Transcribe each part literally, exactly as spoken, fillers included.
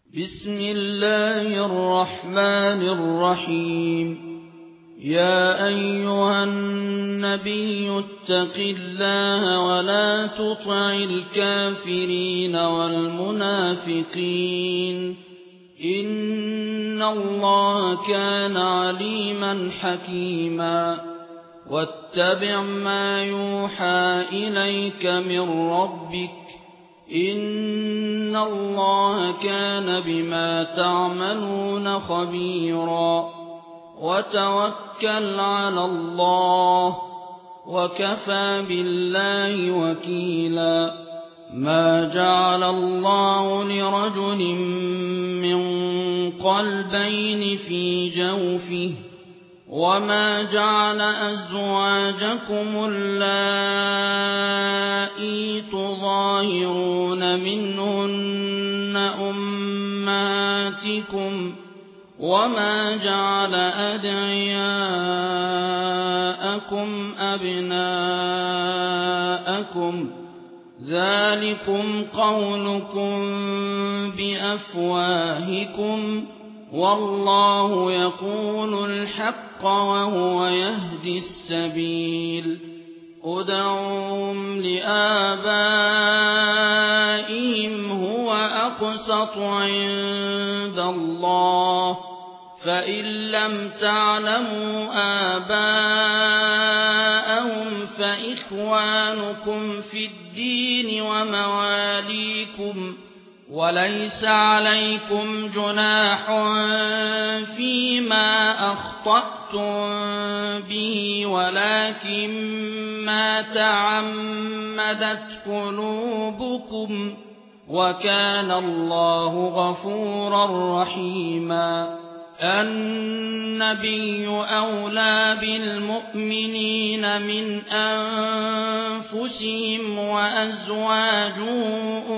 بسم الله الرحمن الرحيم. يا أيها النبي اتق الله ولا تطع الكافرين والمنافقين إن الله كان عليما حكيما. واتبع ما يوحى إليك من ربك إن الله كان بما تعملون خبيرا. وتوكل على الله وكفى بالله وكيلا. ما جعل الله لرجل من قلبين في جوفه وما جعل أزواجكم اللائي تظاهرون منهن أمهاتكم وما جعل أدعياءكم أبناءكم ذلكم قولكم بأفواهكم والله يقول الحق وهو يهدي السبيل. ادعوهم لآبائهم هو أقسط عند الله فإن لم تعلموا آباءهم فإخوانكم في الدين ومواليكم وليس عليكم جناح فيما أخطأتم به ولكن ما تعمدت قلوبكم وكان الله غفورا رحيما. النبي أولى بالمؤمنين من أنفسهم وأزواجه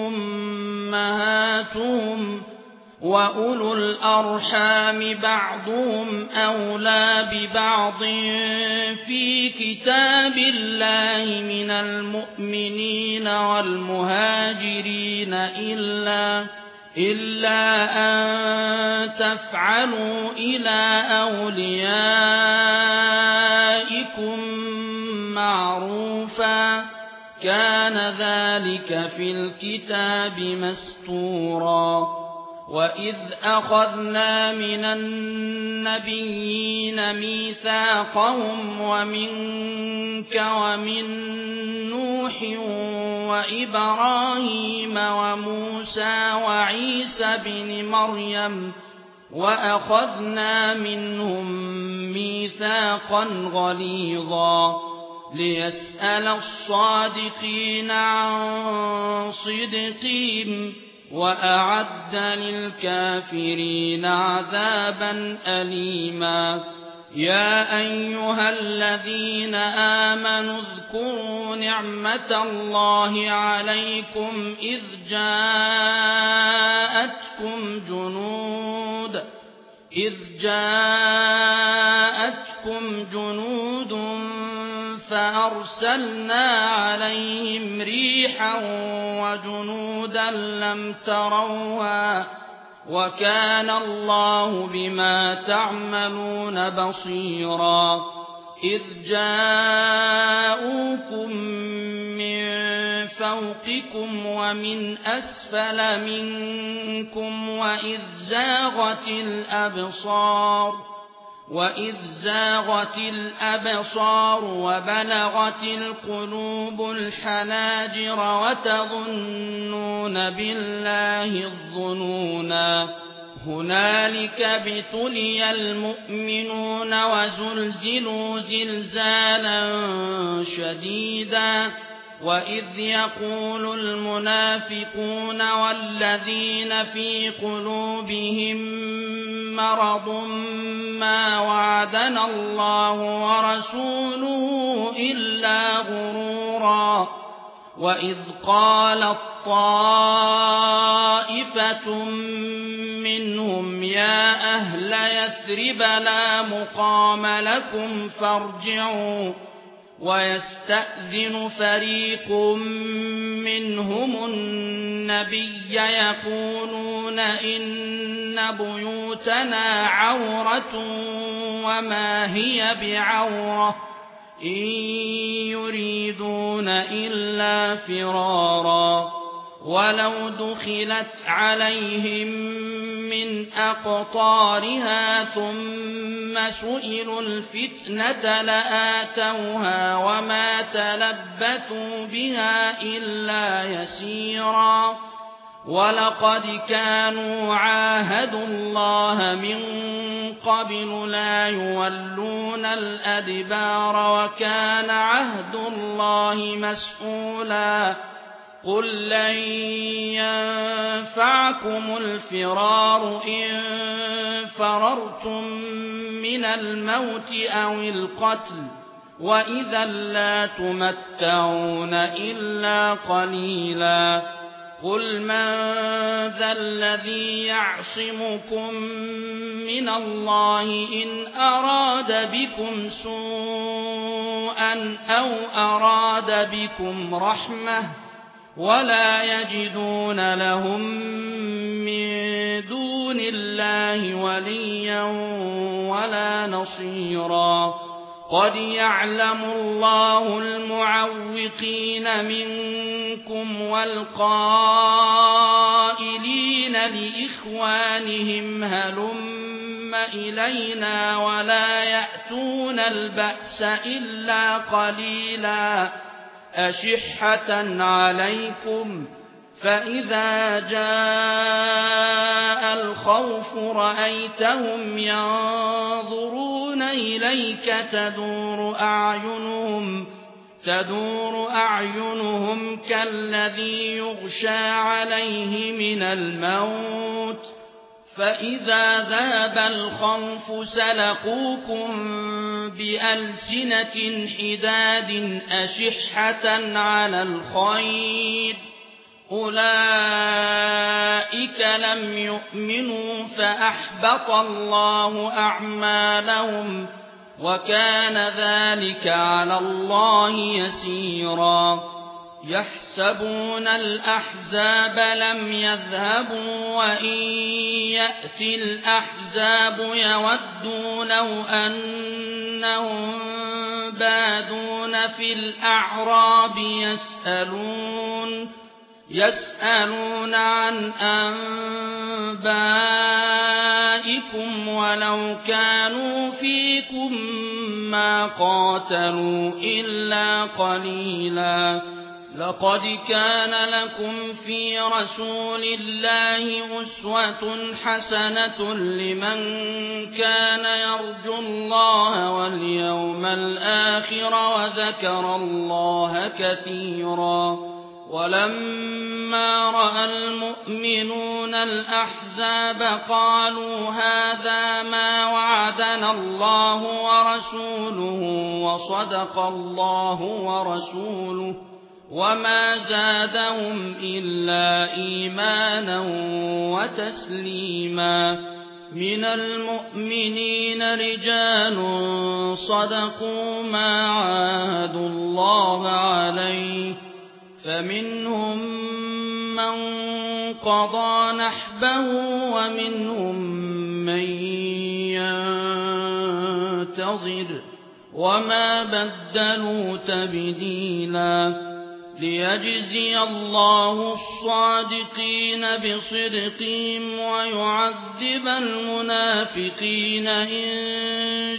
أمهاتهم وأولو الأرحام بعضهم أولى ببعض في كتاب الله من المؤمنين والمهاجرين إلا إلا أن تفعلوا إلى أوليائكم معروفا كان ذلك في الكتاب مسطورا. وإذ أخذنا من النبيين ميثاقهم ومنك ومن نوح وإبراهيم وموسى وعيسى بن مريم وأخذنا منهم ميثاقا غليظا ليسأل الصادقين عن صدقهم وأعد للكافرين عذابا أليما. يا أيها الذين آمنوا اذكروا نعمة الله عليكم إذ جاءتكم جنود إذ جاءتكم جنود فأرسلنا عليهم ريحا وجنودا لم تروها وكان الله بما تعملون بصيرا. إذ جاءوكم من فوقكم ومن أسفل منكم وإذ زاغت الأبصار وإذ زاغت الأبصار وبلغت القلوب الحناجر وتظنون بالله الظنونا. هنالك ابتلي المؤمنون وزلزلوا زلزالا شديدا. وإذ يقول المنافقون والذين في قلوبهم مرض ما وعدنا الله ورسوله إلا غرورا. وإذ قالت طائفة منهم يا أهل يثرب لا مقام لكم فارجعوا ويستأذن فريق منهم النبي يقولون إن بيوتنا عورة وما هي بعورة إن يريدون إلا فرارا ولو دخلت عليهم من أقطارها ثم سئلوا الفتنة لآتوها وما تلبثوا بها إلا يسيرا ولقد كانوا عاهدوا الله من قبل لا يولون الأدبار وكان عهد الله مسؤولا قل لن ينفعكم الفرار إن فررتم من الموت أو القتل وإذا لا تمتعون إلا قليلا قل من ذا الذي يعصمكم من الله إن أراد بكم سوءا أو أراد بكم رحمة ولا يجدون لهم من دون الله وليا ولا نصيرا قد يعلم الله المعوقين منكم والقائلين لإخوانهم هلم إلينا ولا يأتون البأس إلا قليلا أشحة عليكم فإذا جاء الخوف رأيتهم ينظرون إليك تدور أعينهم تدور أعينهم كالذي يغشى عليه من الموت فإذا ذهب الخوف سلقوكم بألسنة حداد أشحة على الخير أولئك لم يؤمنوا فأحبط الله أعمالهم وكان ذلك على الله يسيرا يحسبون الأحزاب لم يذهبوا وإن يأتي الأحزاب يودوا لو أنهم بادون في الأعراب يسألون يسألون عن أنبائكم ولو كانوا فيكم ما قاتلوا إلا قليلا لقد كان لكم في رسول الله أسوة حسنة لمن كان يرجو الله واليوم الآخر وذكر الله كثيرا ولما رأى المؤمنون الأحزاب قالوا هذا ما وعدنا الله ورسوله وصدق الله ورسوله وما زادهم إلا إيمانا وتسليما من المؤمنين رجال صدقوا ما عاهدوا الله عليه فمنهم من قضى نحبه ومنهم من ينتظر وما بدلوا تبديلا ليجزي الله الصادقين بصدقهم ويعذب المنافقين إن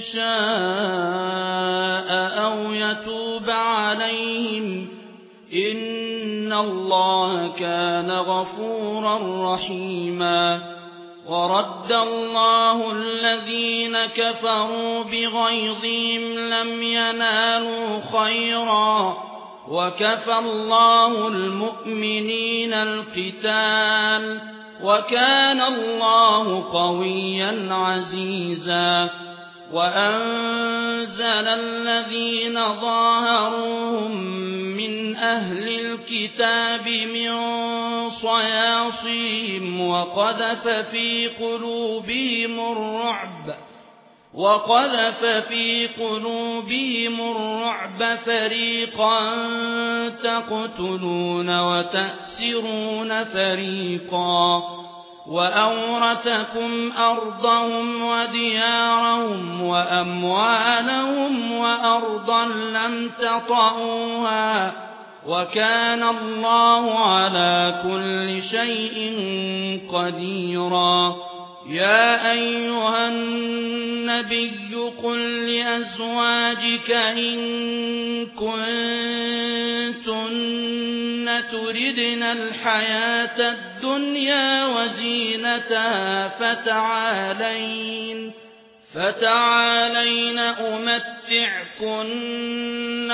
شاء أو يتوب عليهم إن الله كان غفورا رحيما ورد الله الذين كفروا بغيظهم لم ينالوا خيرا وكفى الله المؤمنين القتال وكان الله قويا عزيزا وأنزل الذين ظاهروهم من أهل الكتاب من صياصيهم وقذف في قلوبهم الرعب وقذف في قلوبهم الرعب فريقا تقتلون وتأسرون فريقا وأورثكم أرضهم وديارهم وأموالهم وأرضا لم تطئوها وكان الله على كل شيء قديرا. يا أيها النبي قل لأزواجك إن كنتن تردن الحياة الدنيا وزينتها فتعالين فتعالين أمتعكن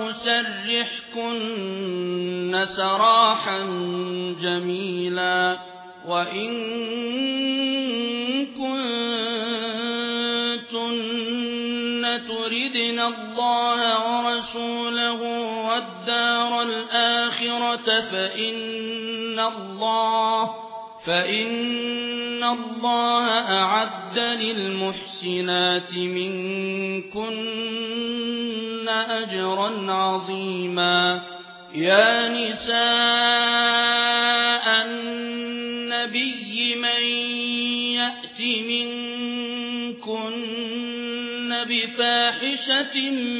وأسرحكن سراحا جميلا. وإن كنتن تردن الله ورسوله والدار الآخرة فإن الله فإن الله أعد للمحسنات منكن أجرا عظيما. يا نساء النبي من يأت منكن بفاحشة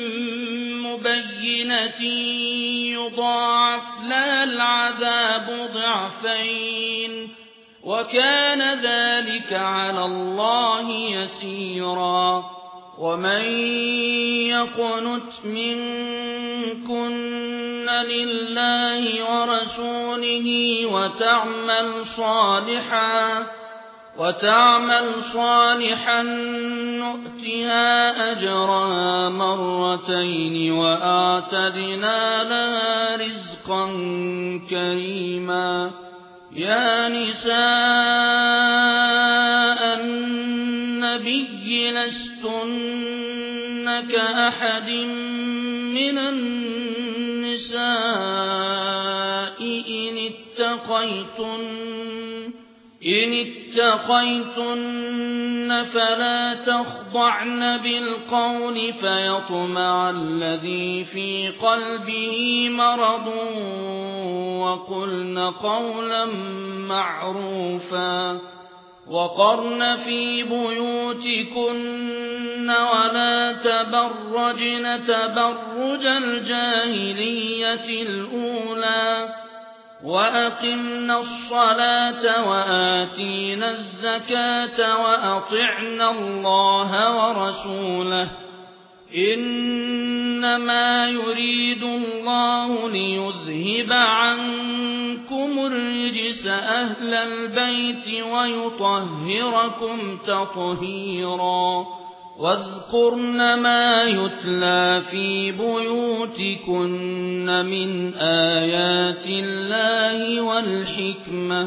مبينة يضاعف لها العذاب ضعفين وكان ذلك على الله يسيرا. ومن يقنت منكن لله ورسوله وتعمل صالحا وتعمل صالحا نؤتها أجرها مرتين وأعتدنا لها رزقا كريما. يا نساء النبي لستن كأحد من النساء إن اتقيتن إن اتقيتن فلا تخضعن بالقول فيطمع الذي في قلبه مرض وقلن قولا معروفا. وقرن في بيوتكن ولا تبرجن تبرج الجاهلية الأولى وأقمنا الصلاة وآتينا الزكاة وأطعنا الله ورسوله إنما يريد الله ليذهب عنكم الرجس أهل البيت ويطهركم تطهيرا. واذكرن ما يتلى في بيوتكن من آيات الله والحكمة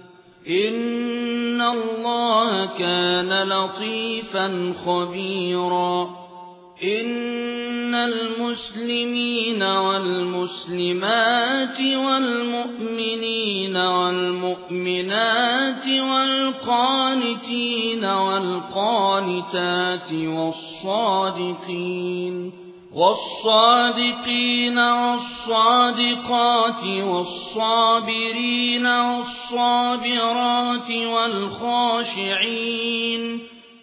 إن الله كان لطيفا خبيرا. إن المسلمين والمسلمات والمؤمنين والمؤمنات والقانتين والقانتات والصادقين والصادقين والصادقات والصابرين والصابرات والخاشعين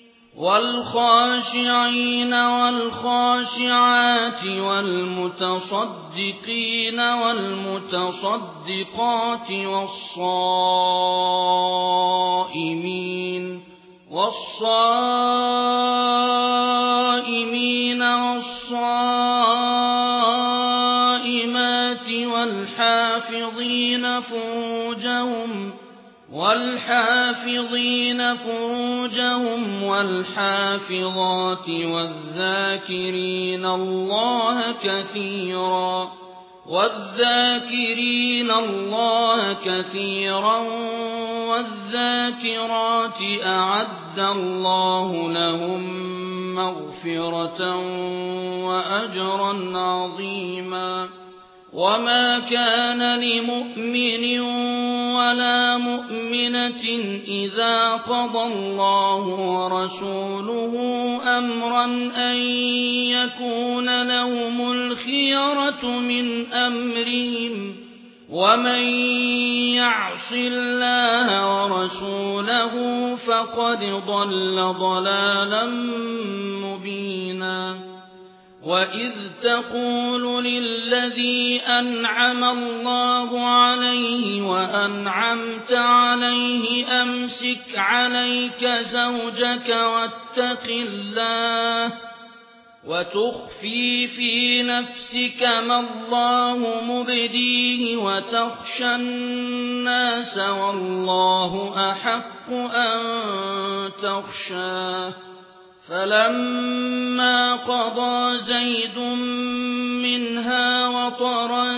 والخاشعين والخاشعات والمتصدقين والمتصدقات والصائمين والصائمين والصائمات والحافظين فروجهم والحافظين فروجهم والحافظات والذاكرين الله كثيرا والذاكرين الله كثيرا والذاكرات أعد الله لهم مغفرة وأجرا عظيما. وما كان لمؤمن ولا مؤمنة مؤمنة إذا قضى الله ورسوله أمرا أن يكون لهم الخيرة من أمرهم ومن يعص الله ورسوله فقد ضل ضلالا مبينا وإذ تقول للذي أنعم الله عليه وأنعمت عليه أمسك عليك زوجك واتق الله وتخفي في نفسك ما الله مبديه وتخشى الناس والله أحق أن تخشاه فلما قضى زيد منها وطرا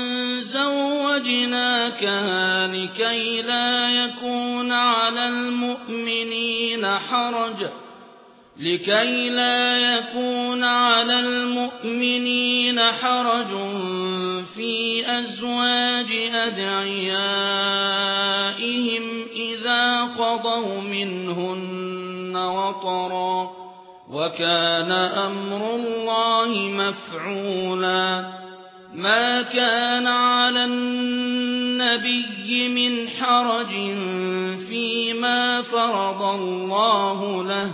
زوجناكها لكي لا يكون على المؤمنين حرج لكي لا يكون على المؤمنين حرج في أزواج أدعيائهم إذا قضوا منهن وطرا وكان أمر الله مفعولا ما كان على النبي من حرج فيما فرض الله له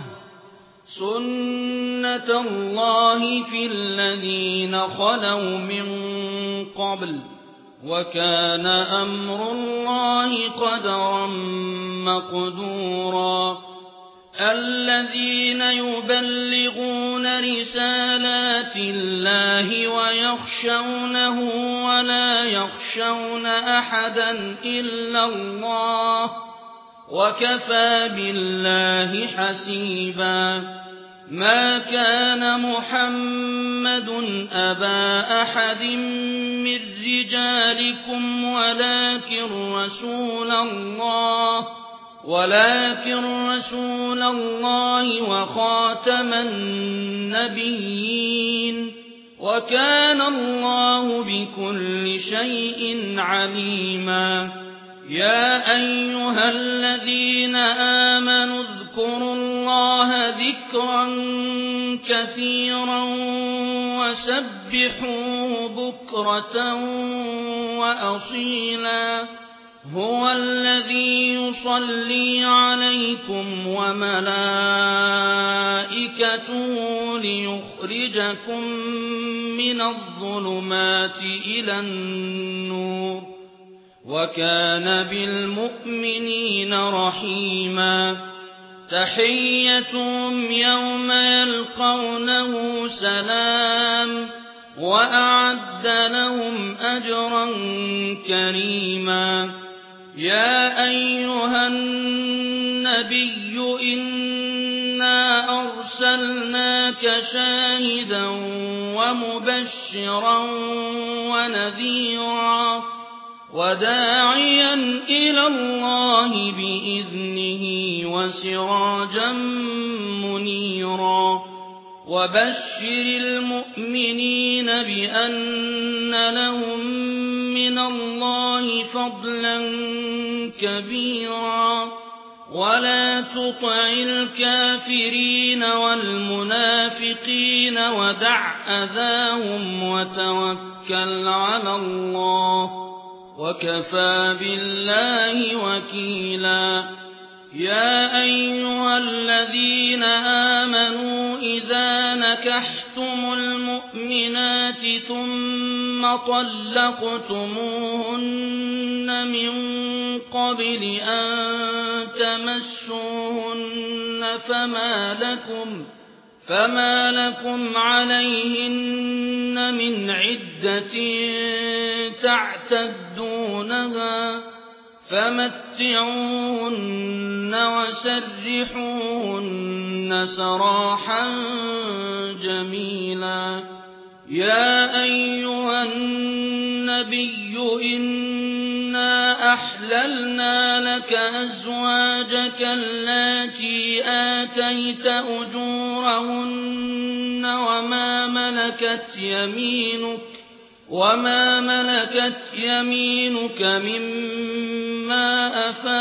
سنة الله في الذين خلوا من قبل وكان أمر الله قدرا مقدورا الذين يبلغون رسالات الله ويخشونه ولا يخشون أحدا إلا الله وكفى بالله حسيبا ما كان محمد أبا أحد من رجالكم ولكن رسول الله ولكن رسول الله وخاتم النبيين وكان الله بكل شيء عليما يا أيها الذين آمنوا اذكروا الله ذكرا كثيرا وسبحوه بكرة وأصيلا هو الذي يصلي عليكم وملائكته ليخرجكم من الظلمات إلى النور وكان بالمؤمنين رحيما تحيتهم يوم يلقونه سلام وأعد لهم أجرا كريما يا أيها النبي إنا أرسلناك شاهدا ومبشرا ونذيرا وداعيا إلى الله بإذنه وسراجا منيرا وبشر المؤمنين بأن لهم من الله فضلا كبيرا ولا تطع الكافرين والمنافقين ودع أذاهم وتوكل على الله وكفى بالله وكيلا يا أيها الذين آمنوا إذا نكحتم المؤمنات ثم طلقتموهن من قبل أن تمسوهن فما لكم فما لكم عليهن من عدة تعتدونها فمتعوهن وسرحوهن سراحا جميلا يا أيها النبي إنا أحللنا لك أزواجك اللاتي آتيت أجورهن وما ملكت يمينك وما ملكت يمينك مما مما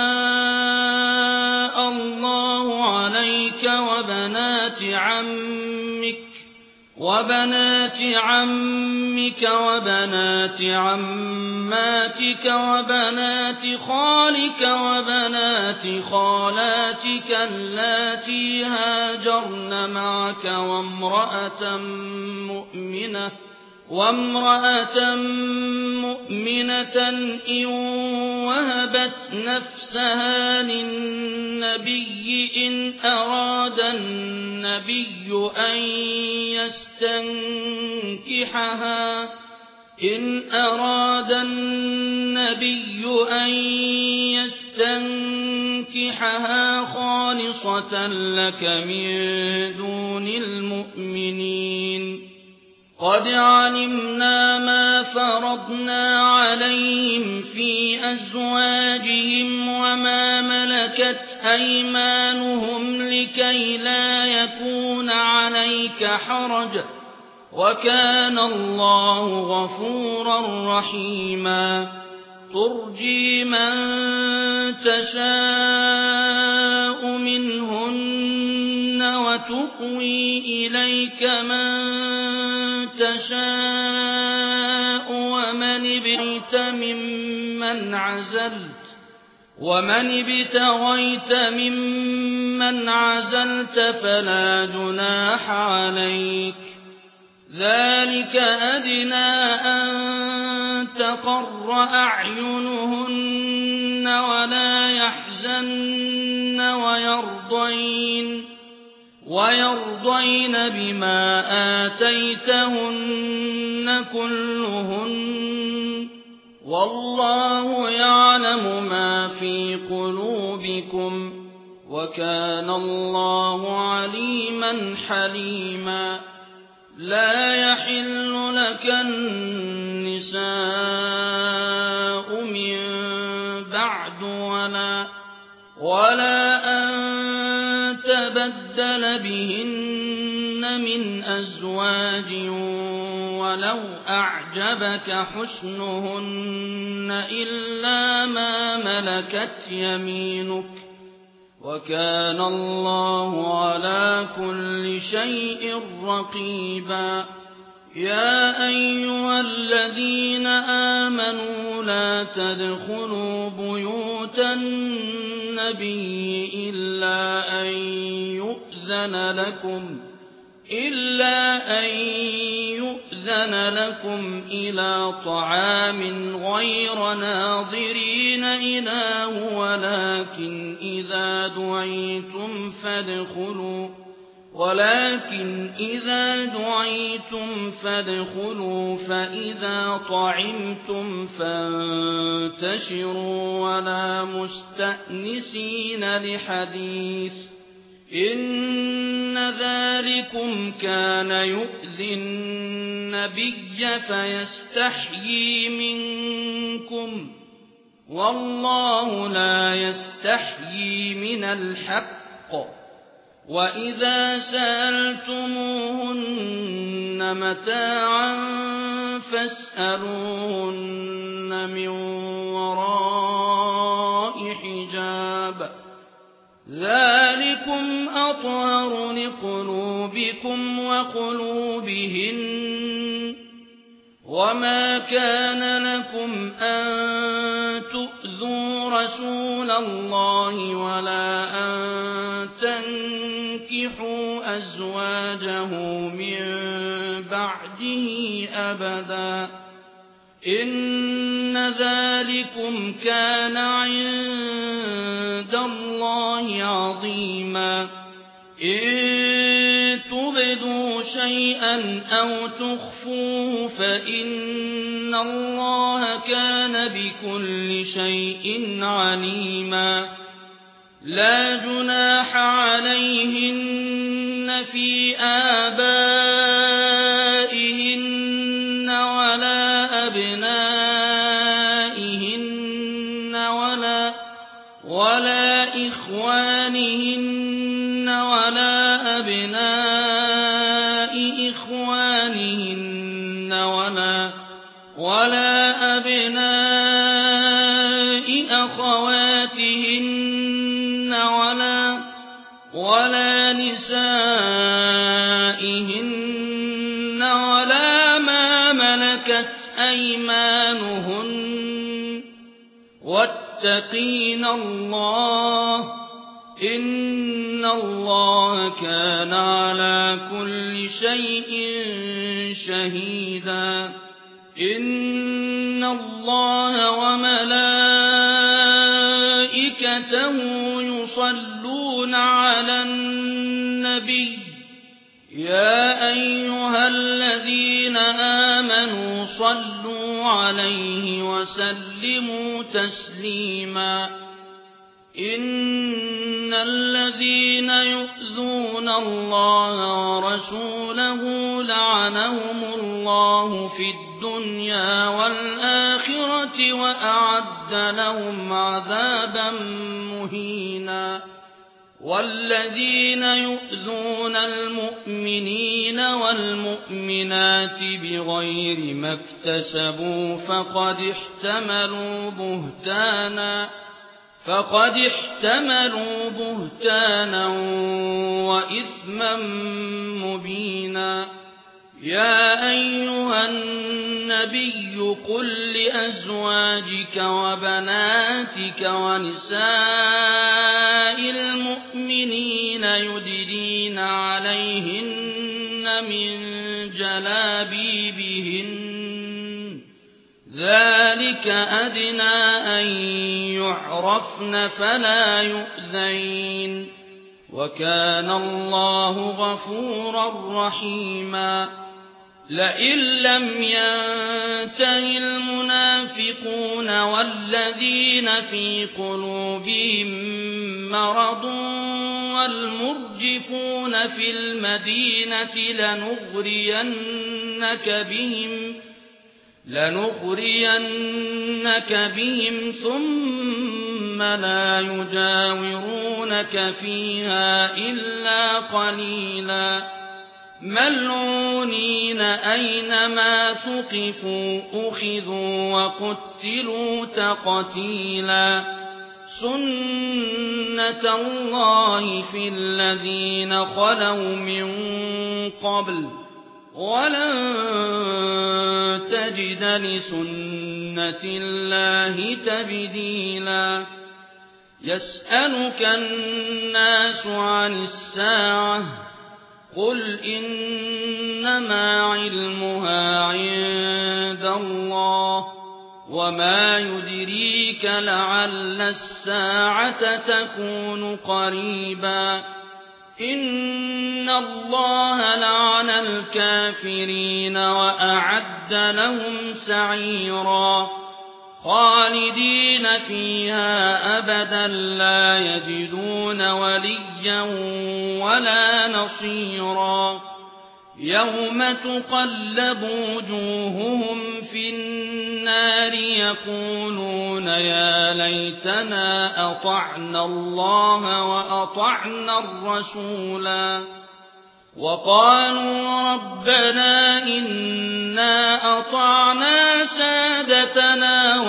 أفاء الله عليك وبنات عمك وبنات عمك وبنات عماتك وبنات خالك وبنات خالاتك اللاتي هاجرن معك وامرأة مؤمنة وامرأة مؤمنة إن وهبت نفسها للنبي إن أراد النبي أن يستنكحها إن أراد النبي أن يستنكحها خالصة لك من دون المؤمنين قد علمنا ما فرضنا عليهم في أزواجهم وما ملكت أيمانهم لكي لا يكون عليك حرج وكان الله غفورا رحيما ترجي من تشاء منهن وتقوي إليك من تشاء ومن ابتغيت ممن عزلت ومن ابتغيت ممن عزلت فلا جناح عليك ذلك أدنى أن تقر أعينهن ولا يحزن ويرضين ويرضين بما آتيتهن كلهن والله يعلم ما في قلوبكم وكان الله عليما حليما لا يحل لك النساء من بعد ولا ولا أن تبدل بهن من أزواج ولو أعجبك حسنهن إلا ما ملكت يمينك وكان الله على كل شيء رقيبا يا أيها الذين آمنوا لا تدخلوا بيوت النبي إلا أن يؤذن لكم إلا أن يؤذن لكم إلى طعام غير ناظرين إناه ولكن إذا دعيتم فادخلوا ولكن إذا دعيتم فادخلوا فإذا طعمتم فانتشروا ولا مستأنسين لحديث إن ذلكم كان يؤذي النبي فيستحيي منكم والله لا يستحيي من الحق وإذا سألتموهن متاعا فاسألوهن من وراء حجاب ذلكم أطهر لقلوبكم وقلوبهن وما كان لكم أن تؤذوا رسول الله ولا أن تنكحوا أزواجه من بعده أبدا إن ذلكم كان عند الله عظيما إن تبدوا شيئا أو تخفوه فإن الله كان بكل شيء عليما لا جناح عليهن في آبائهن ولا أبنائهن ولا ولا إخوانهن ولا أبناء إخوانهن ولا ولا أبناء أخوانهن ولا ولا نسائهن ولا ما ملكت أيمانهن واتقين الله إن الله كان على كل شيء شهيدا إن الله وملائكته يصلون على النبي يا أيها الذين آمنوا صلوا عليه وسلموا تسليما إن الذين يؤذون الله ورسوله لعنهم الله في الدنيا والآخرة وأعد لهم عذابا مهينا والذين يؤذون المؤمنين والمؤمنات بغير ما اكتسبوا فقد احتملوا بهتانا فقد احتملوا بهتانا وإثما مبينا يا أيها النبي قل لأزواجك وبناتك ونساء المؤمنين يدنين عليهن من جلابيبهن ذلك أدنى أن يعرفن فلا يؤذين وكان الله غفورا رحيما لئن لم ينته المنافقون والذين في قلوبهم مرض والمرجفون في المدينة لنغرينك بهم لنغرينك بهم ثم لا يجاورونك فيها إلا قليلا ملعونين أينما ثقفوا أخذوا وقتلوا تقتيلا سنة الله في الذين خلوا من قبل ولن تجد لسنة الله تبديلا يسألك الناس عن الساعة قل إنما علمها عند الله وما يدريك لعل الساعة تكون قريبا إن الله لعن الكافرين وأعد لهم سعيرا خالدين فيها أبدا لا يجدون وليا ولا نصيرا يوم تقلب وجوههم في النار يقولون يا ليتنا أطعنا الله وأطعنا الرسولا وقالوا ربنا إنا أطعنا سادتنا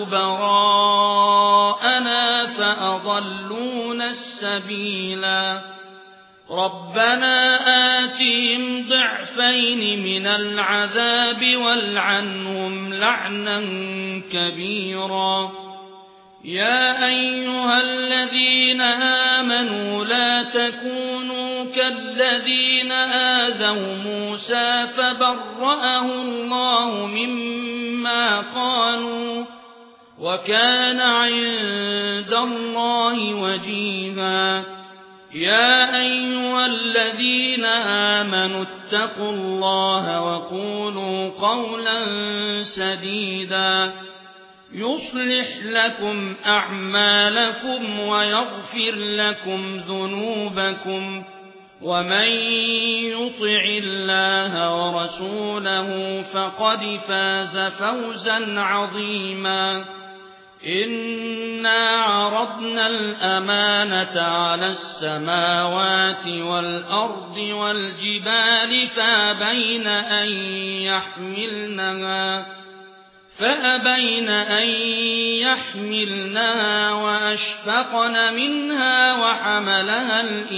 وكبراءنا فأضلونا السبيلا ربنا آتهم ضعفين من العذاب والعنهم لعنا كبيرا يا أيها الذين آمنوا لا تكونوا كالذين آذوا موسى فبرأه الله مما قالوا وكان عند الله وجيها يا أيها الذين آمنوا اتقوا الله وقولوا قولا سديدا يصلح لكم أعمالكم ويغفر لكم ذنوبكم ومن يطع الله ورسوله فقد فاز فوزا عظيما إنا عرضنا الأمانة على السماوات والأرض والجبال فابين أن يحملنها فأبين أن يحملنها وأشفقن منها وحملها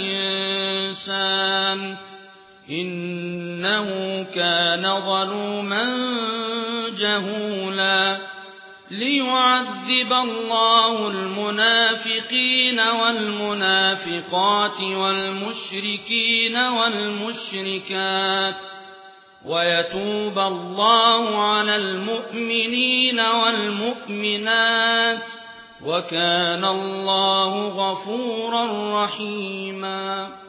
الإنسان إنه كان ظلوما جهولا ليعذب الله المنافقين والمنافقات والمشركين والمشركات ويتوب الله على المؤمنين والمؤمنات وكان الله غفورا رحيما.